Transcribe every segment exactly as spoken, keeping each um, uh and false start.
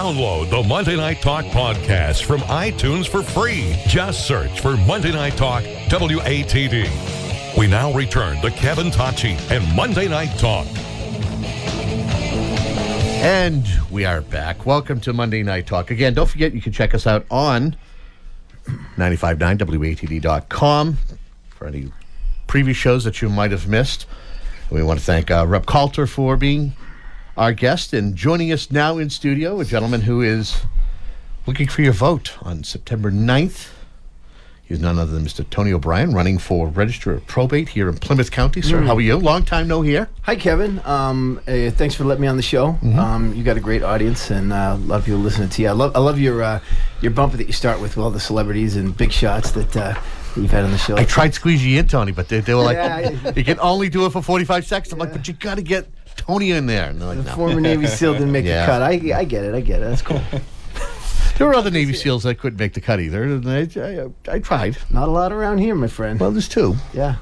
Download the Monday Night Talk podcast from iTunes for free. Just search for Monday Night Talk W A T D. We now return to Kevin Tocci and Monday Night Talk. And we are back. Welcome to Monday Night Talk. Again, don't forget you can check us out on ninety-five point nine W A T D dot com for any previous shows that you might have missed. We want to thank uh, Rep Coulter for being our guest, and joining us now in studio, a gentleman who is looking for your vote on September ninth. He's none other than Mister Tony O'Brien, running for Register of Probate here in Plymouth County. Sir, mm. how are you? Long time no hear. Hi, Kevin. Um, uh, thanks for letting me on the show. Mm-hmm. Um, you got a great audience, and uh, a lot of people listening to you. I love, I love your uh, your bumper that you start with, with all the celebrities and big shots that uh, you've had on the show. I tried squeezing you in, Tony, but they, they were like, yeah, I, you can only do it for forty-five seconds. I'm yeah. like, but you got to get Tony in there. And they're like, the no. former Navy SEAL didn't make yeah. the cut. I, I get it. I get it. That's cool. There were other Navy SEALs that couldn't make the cut either. And I, I, I tried. Not a lot around here, my friend. Well, there's two. Yeah.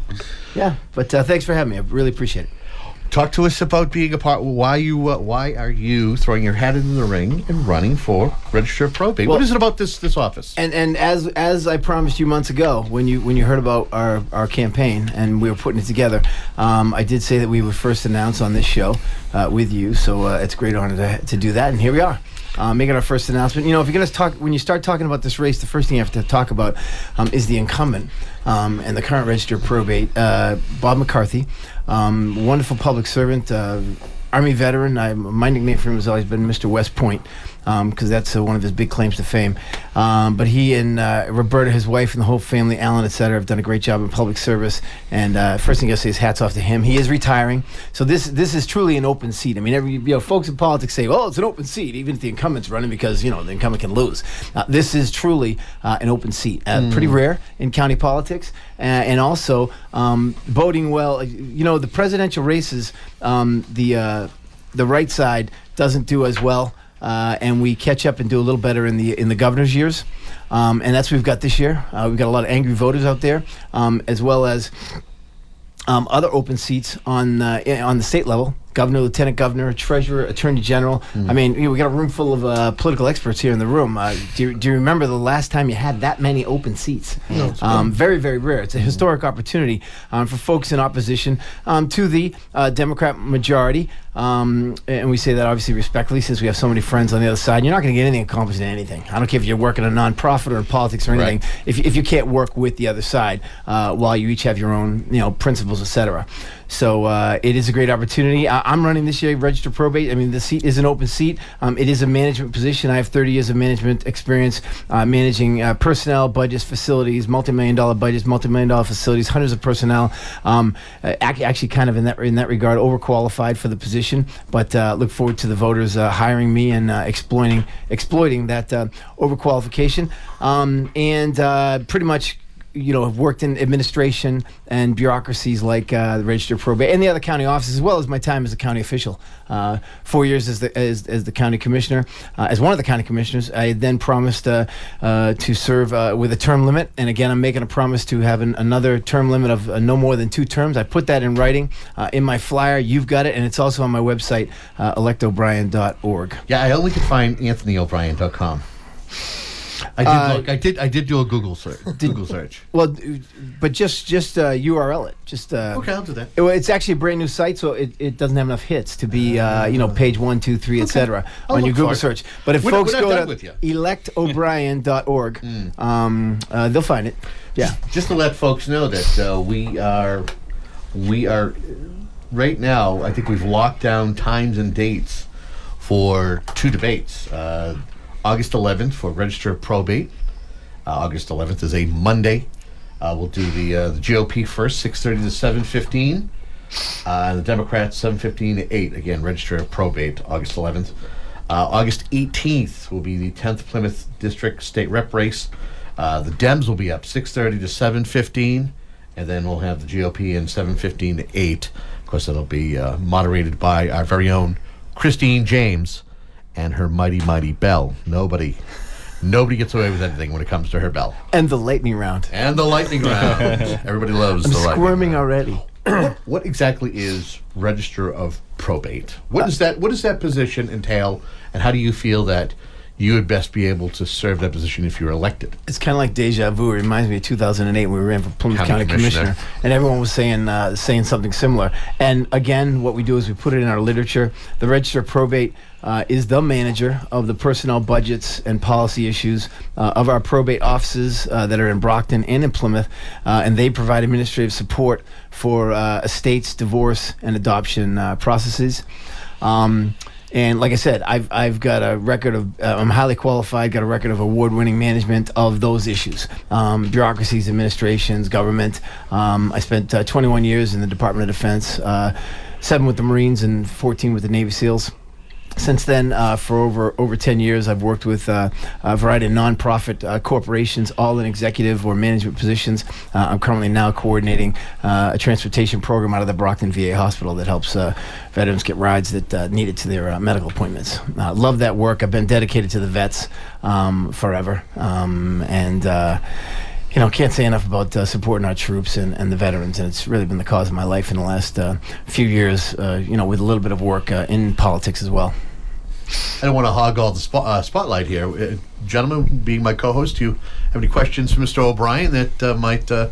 Yeah. But uh, thanks for having me. I really appreciate it. Talk to us about being a part. Why you? Uh, why are you throwing your hat into the ring and running for Register of Probate? Well, what is it about this this office? And and as as I promised you months ago, when you when you heard about our, our campaign and we were putting it together, um, I did say that we would first announce on this show uh, with you. So uh, it's a great honor to to do that, and here we are. Uh, making our first announcement. You know, if you're going to talk, when you start talking about this race, the first thing you have to talk about um, is the incumbent um, and the current Register of Probate, uh, Bob McCarthy, um, wonderful public servant, uh, Army veteran. I, my nickname for him has always been Mister West Point, because um, that's uh, one of his big claims to fame. Um, but he and uh, Roberta, his wife, and the whole family, Alan, et cetera, have done a great job in public service. And uh, first thing I say is hats off to him. He is retiring, so this this is truly an open seat. I mean, every you know, folks in politics say, "Oh, it's an open seat," even if the incumbent's running, because you know the incumbent can lose. Uh, this is truly uh, an open seat. Uh, mm. Pretty rare in county politics, uh, and also um, boding well. You know, the presidential races, um, the uh, the right side doesn't do as well. Uh, and we catch up and do a little better in the in the governor's years, um, and that's what we've got this year. Uh, we've got a lot of angry voters out there, um, as well as um, other open seats on uh, on the state level. Governor, lieutenant governor, treasurer, attorney general. Mm. I mean, you know, we got a room full of uh, political experts here in the room. Uh, do, you, do you remember the last time you had that many open seats? No, um, very, very rare. It's a historic mm. opportunity um, for folks in opposition um, to the uh, Democrat majority. Um, and we say that obviously respectfully, since we have so many friends on the other side. You're not going to get anything accomplished in anything. I don't care if you're working a nonprofit or in politics or anything. Right. If, if you can't work with the other side uh, while you each have your own, you know, principles, et cetera. So uh, it is a great opportunity. I, I'm running this year, Register Probate. I mean, the seat is an open seat. Um, it is a management position. I have thirty years of management experience uh, managing uh, personnel, budgets, facilities, multi-million dollar budgets, multi-million dollar facilities, hundreds of personnel. Um, uh, ac- actually, kind of in that in that regard, overqualified for the position. But uh, look forward to the voters uh, hiring me and uh, exploiting exploiting that uh, overqualification. Um, and uh, pretty much, you know, have worked in administration and bureaucracies like uh, the Register of Probate and the other county offices, as well as my time as a county official. Uh, four years as the as, as the county commissioner, uh, as one of the county commissioners. I then promised uh, uh, to serve uh, with a term limit, and again, I'm making a promise to have an, another term limit of uh, no more than two terms. I put that in writing uh, in my flyer. You've got it, and it's also on my website, uh, elect o'brien dot org. Yeah, I only could find anthony o'brien dot com. I did uh, look. I did. I did do a Google search. Did, Google search. Well, but just just uh, U R L it. Just uh, okay, I'll do that. It, it's actually a brand new site, so it, it doesn't have enough hits to be uh, you know page one, two, three, okay. et cetera on your Google search. But if we're, folks we're go to elect o'brien dot org, mm. um, uh, they'll find it. Yeah. Just, just to let folks know that uh, we are we are right now. I think we've locked down times and dates for two debates. Uh, August eleventh for Register of Probate. Uh, August eleventh is a Monday. Uh, we'll do the uh, the G O P first, six thirty to seven fifteen. Uh, and the Democrats, seven fifteen to eight. Again, Register of Probate, August eleventh. Uh, August eighteenth will be the tenth Plymouth District State Rep race. Uh, the Dems will be up six thirty to seven fifteen. And then we'll have the G O P in seven fifteen to eight. Of course, that'll be uh, moderated by our very own Christine James and her mighty, mighty bell. Nobody, nobody gets away with anything when it comes to her bell. And the lightning round. And the lightning round. Everybody loves I'm the lightning squirming round. already. what, what exactly is Register of probate. What does that What does that position entail, and how do you feel that you would best be able to serve that position if you were elected? It's kind of like deja vu. It reminds me of two thousand eight when we ran for Plymouth County County, Commissioner. Commissioner, and everyone was saying uh, saying something similar. And again, what we do is we put it in our literature. The Register of Probate uh, is the manager of the personnel, budgets, and policy issues uh, of our probate offices uh, that are in Brockton and in Plymouth, uh, and they provide administrative support for uh, estates, divorce, and adoption uh, processes. Um, And like I said, I've I've got a record of uh, I'm highly qualified. Got a record of award-winning management of those issues, um, bureaucracies, administrations, government. Um, I spent uh, twenty-one years in the Department of Defense, uh, seven with the Marines, and fourteen with the Navy SEALs. Since then, uh, for over over ten years, I've worked with uh, a variety of nonprofit uh, corporations, all in executive or management positions. Uh, I'm currently now coordinating uh, a transportation program out of the Brockton V A Hospital that helps uh, veterans get rides that uh, need it to their uh, medical appointments. Uh, love that work. I've been dedicated to the vets um, forever, um, and uh, you know, can't say enough about uh, supporting our troops and, and the veterans, and it's really been the cause of my life in the last uh, few years, uh, you know, with a little bit of work uh, in politics as well. I don't want to hog all the spot, uh, spotlight here. Uh, gentlemen, being my co-host, do you have any questions for Mister O'Brien that uh, might uh,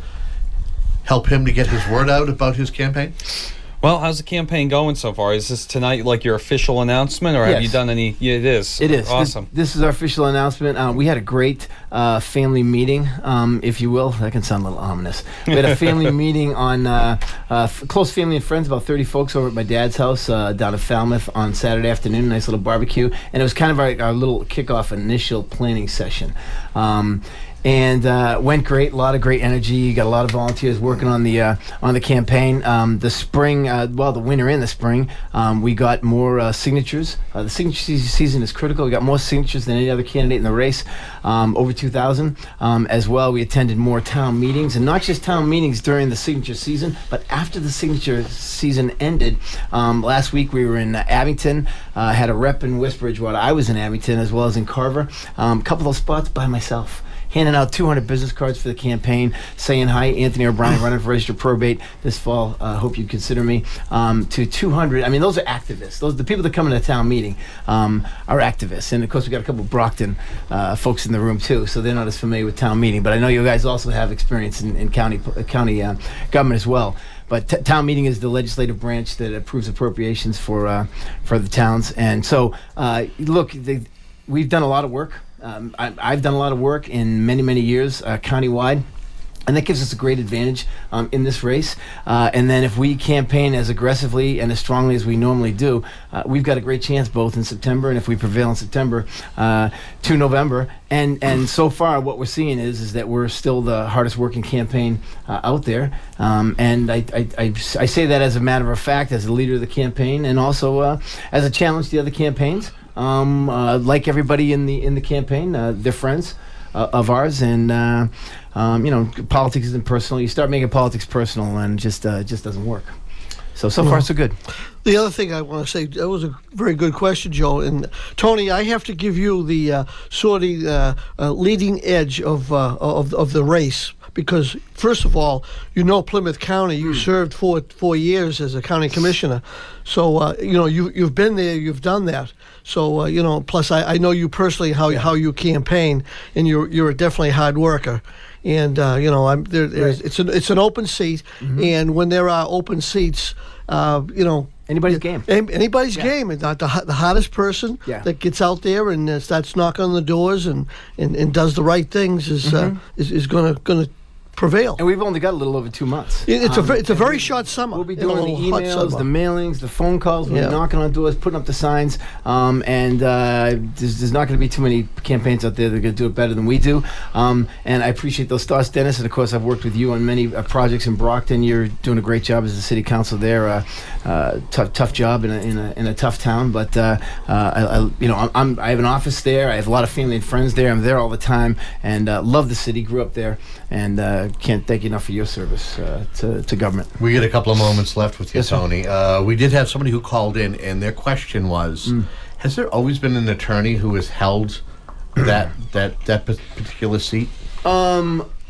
help him to get his word out about his campaign? Well, how's the campaign going so far? Is this tonight like your official announcement, or have Yes. you done any? Yeah, it is. It is. Awesome. This, this is our official announcement. Uh, we had a great uh, family meeting, um, if you will. That can sound a little ominous. We had a family meeting on uh, uh, f- close family and friends, about thirty folks over at my dad's house uh, down in Falmouth on Saturday afternoon. Nice little barbecue. And it was kind of our, our little kickoff initial planning session. Um, And uh, went great. A lot of great energy. Got a lot of volunteers working on the uh, on the campaign. Um, the spring, uh, well, the winter and the spring, um, we got more uh, signatures. Uh, the signature se- season is critical. We got more signatures than any other candidate in the race, um, over two thousand. Um, as well, we attended more town meetings, and not just town meetings during the signature season, but after the signature season ended. Um, last week we were in uh, Abington. Uh, had a rep in West Bridgewater. I was in Abington as well as in Carver. Um, a couple of those spots by myself. Handing out two hundred business cards for the campaign, saying hi, Anthony O'Brien, running for Register of Probate this fall. I uh, hope you'd consider me. Um, to two hundred, I mean, those are activists. Those the people that come into a town meeting um, are activists. And of course, we got a couple of Brockton uh, folks in the room too, so they're not as familiar with town meeting. But I know you guys also have experience in, in county county uh, government as well. But t- town meeting is the legislative branch that approves appropriations for uh, for the towns. And so, uh, look, they, we've done a lot of work. Um, I, I've done a lot of work in many, many years uh, countywide, and that gives us a great advantage um, in this race. Uh, and then if we campaign as aggressively and as strongly as we normally do, uh, we've got a great chance both in September, and if we prevail in September, uh, to November. And and so far, what we're seeing is is that we're still the hardest working campaign uh, out there. Um, and I, I, I, I say that as a matter of fact, as the leader of the campaign, and also uh, as a challenge to the other campaigns. Um, uh, like everybody in the in the campaign, uh, they're friends uh, of ours, and uh, um, you know, politics isn't personal. You start making politics personal, and it just uh, it just doesn't work. So so far so good. The other thing I want to say, that was a very good question, Joe. And Tony, I have to give you the uh, sort of uh, uh, leading edge of uh, of of the race. Because, first of all, you know Plymouth County. You served four four years as a county commissioner. So, uh, you know, you, you've been there, you've done that. So, uh, you know, plus I, I know you personally, how Yeah. how you campaign, and you're you're definitely a hard worker. And, uh, you know, I'm there, there's, Right. it's, an, it's an open seat. Mm-hmm. And when there are open seats, uh, you know, Anybody's game. An- Anybody's Yeah. game. And not the, the hardest person Yeah. that gets out there and uh, starts knocking on the doors and, and, and does the right things is Mm-hmm. uh, is, is going to going to prevail. And we've only got a little over two months. It- It's a Um, ve- it's a very short summer. We'll be and a doing the little hot emails, summer. the mailings, the phone calls. We'll Yeah. be knocking on doors, putting up the signs. Um, and uh, there's, there's not going to be too many campaigns out there that are going to do it better than we do. Um, and I appreciate those thoughts, Dennis. And of course, I've worked with you on many uh, projects in Brockton. You're doing a great job as the city council there. Uh, uh, tough, tough job in a, in a, in a tough town. But uh, uh, I, I, you know, I'm, I'm, I have an office there. I have a lot of family and friends there. I'm there all the time, and uh, love the city. Grew up there, and uh, can't thank you enough for your service uh, to, to government. We get a couple of moments left with you, Yes, sir. Tony. Uh, we did have somebody who called in, and their question was, Mm. has there always been an attorney who has held that that that pa- particular seat? Um,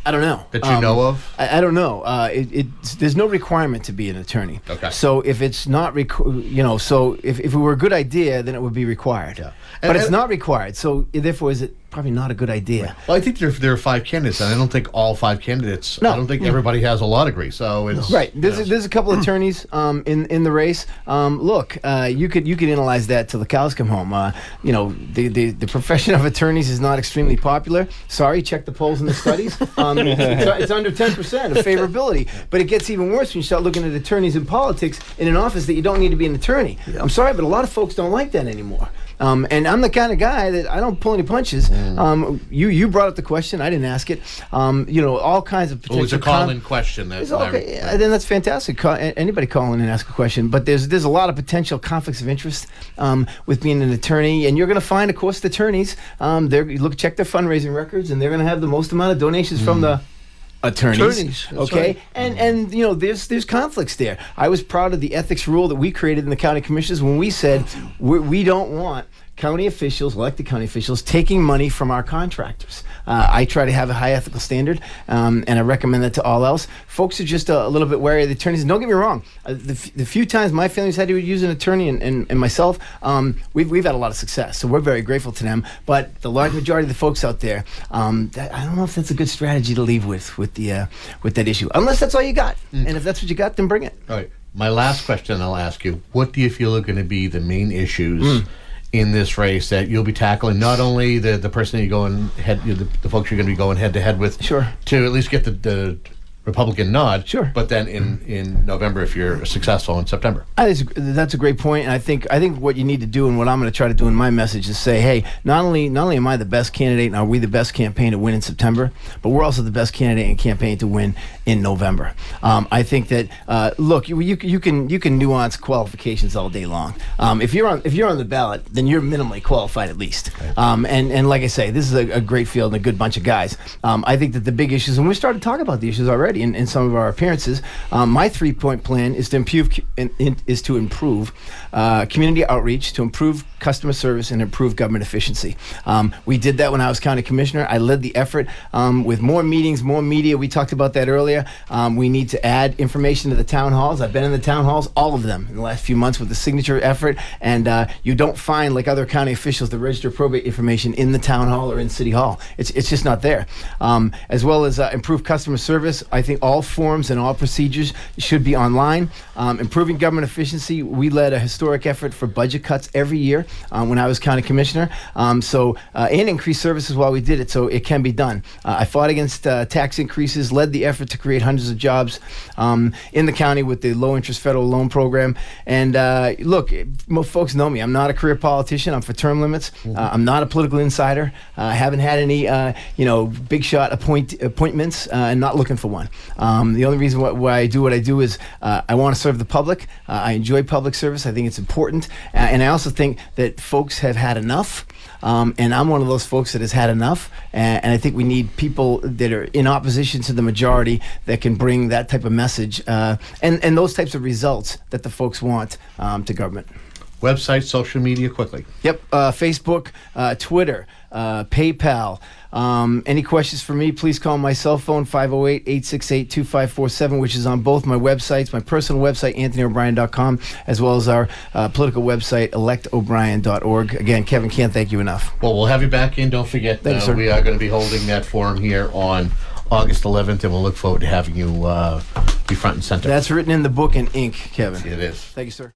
I don't know. That you know of? I, I don't know. Uh, it, it's, there's no requirement to be an attorney. Okay. So if it's not, requ- you know, so if, if it were a good idea, then it would be required. Yeah. But And- it's and- not required. So therefore, is it probably not a good idea? Well, I think there, there are five candidates, and I don't think all five candidates. No. I don't think everybody has a law degree. So it's Right. There's you a, know. there's a couple attorneys um, in in the race. Um, look, uh, you could you could analyze that till the cows come home. Uh, you know, the, the the profession of attorneys is not extremely popular. Sorry, check the polls and the studies. Um, it's, it's under ten percent of favorability. But it gets even worse when you start looking at attorneys in politics in an office that you don't need to be an attorney. I'm sorry, but a lot of folks don't like that anymore. Um, and I'm the kind of guy that I don't pull any punches. Um, you you brought up the question. I didn't ask it. Um, you know, all kinds of potential. Well, it's a con- call-in question. That's It's okay. Yeah, then that's fantastic. Call, a- anybody call in and ask a question. But there's there's a lot of potential conflicts of interest um, with being an attorney, and you're going to find, of course, the attorneys. Um, they're you look check their fundraising records, and they're going to have the most amount of donations from the attorneys. Attorneys, that's Okay, right. and and you know there's there's conflicts there. I was proud of the ethics rule that we created in the county commissioners when we said we, we don't want county officials, elected county officials, taking money from our contractors. Uh, I try to have a high ethical standard, um, and I recommend that to all else. Folks are just a, a little bit wary of the attorneys. And don't get me wrong, uh, the, f- the few times my family's had to use an attorney, and, and, and myself, um, we've, we've had a lot of success. So we're very grateful to them. But the large majority of the folks out there, um, that, I don't know if that's a good strategy to leave with with the uh, with that issue. Unless that's all you got, and if that's what you got, then bring it. All right. My last question I'll ask you: what do you feel are going to be the main issues in this race that you'll be tackling? Not only the the person that you go and head, you know, the, the folks you're going to be going head to head with, Sure. to at least get the, the Republican nod, Sure. But then in, in November, if you're successful in September. I think that's a great point, and I think I think what you need to do, and what I'm going to try to do in my message, is say, hey, not only not only am I the best candidate, and are we the best campaign to win in September, but we're also the best candidate and campaign to win in November. Um, I think that uh, look, you, you you can you can nuance qualifications all day long. Um, if you're on if you're on the ballot, then you're minimally qualified at least. Um, and and like I say, this is a, a great field and a good bunch of guys. Um, I think that the big issues, and we started talking about the issues already in, in some of our appearances. Um, my three point plan is to improve in, in, is to improve uh, community outreach, to improve customer service, and improve government efficiency. Um, we did that when I was county commissioner. I led the effort um, with more meetings, more media. We talked about that earlier. Um, we need to add information to the town halls. I've been in the town halls, all of them, in the last few months with the signature effort. And uh, you don't find, like other county officials, the register of probate information in the town hall or in city hall. It's it's just not there. Um, as well as uh, improve customer service. I think all forms and all procedures should be online. Um, improving government efficiency. We led a historic effort for budget cuts every year um, when I was county commissioner. Um, so uh, and increase services while we did it, so it can be done. Uh, I fought against uh, tax increases, led the effort to create hundreds of jobs um, in the county with the low interest federal loan program. And uh, look, most folks know me. I'm not a career politician. I'm for term limits. Uh, I'm not a political insider. Uh, I haven't had any, uh, you know, big shot appoint appointments, uh, and not looking for one. Um, the only reason why, why I do what I do is uh, I want to serve the public. Uh, I enjoy public service. I think it's important, uh, and I also think that folks have had enough. Um, and I'm one of those folks that has had enough, and, and I think we need people that are in opposition to the majority that can bring that type of message uh, and and those types of results that the folks want um, to government. Website, social media, quickly. Yep, uh, Facebook, uh, Twitter, uh, PayPal. Um, any questions for me, please call my cell phone, five oh eight, eight six eight, two five four seven, which is on both my websites, my personal website, anthony o'brien dot com, as well as our uh, political website, elect o'brien dot org. Again, Kevin, can't thank you enough. Well, we'll have you back in. Don't forget, Thank you, uh, sir. we are going to be holding that forum here on August eleventh, and we'll look forward to having you uh, be front and center. That's written in the book in ink, Kevin. It is. Thank you, sir.